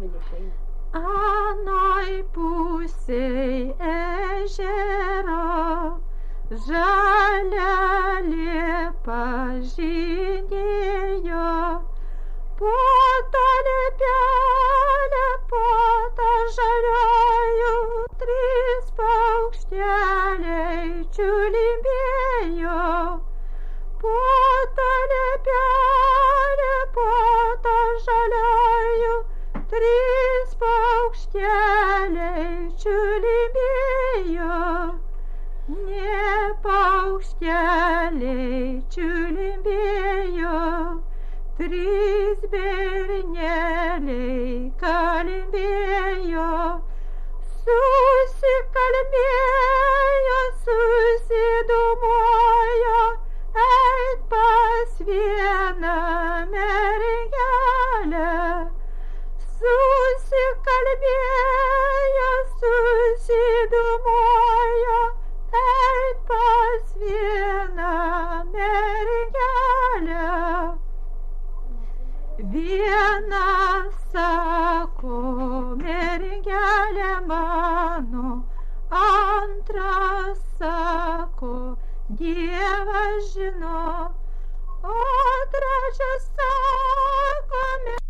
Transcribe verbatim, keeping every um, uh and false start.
Anoj pusėj ežero žalia liepa žydėjo, po to liepelė, po to žaliojų trys paukšteliai čiulbėjo. Po to liepelė, po to žaliojų trys paukšteliai čiulbėjo. Ne paukšteliai čiulbėjo, trys berneliai kalbėjo. Susikalbėjo, susidūmojo, eit pas vieną mergelę. Susikalbėjo, susidūmojo, eit pas vieną mergelę. Viena sako, mergelė mano, antra sako, Dievas žino, o trečia sako,